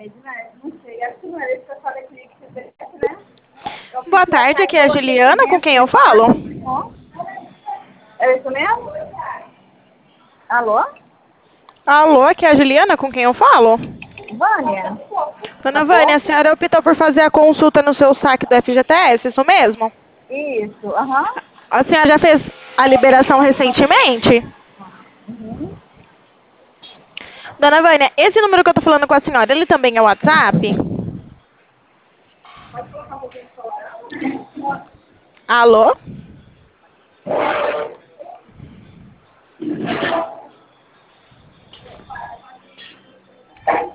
né? Não sei, acho que não era isso que eu falei que você disse, né? Eu fiz Boa tarde, colocar e aqui é a coloquei Juliana, com 500 quem eu falo? reais. Ó, é isso mesmo? Alô? Alô, aqui é a Juliana, com quem eu falo? Vânia? Tá Dona Vânia, a bom? senhora optou por fazer a consulta no seu saque do FGTS, isso mesmo? Isso, aham. A senhora já fez a liberação recentemente? Uhum. Dona Vânia, esse número que eu tô falando com a senhora, ele também é o WhatsApp? Alô?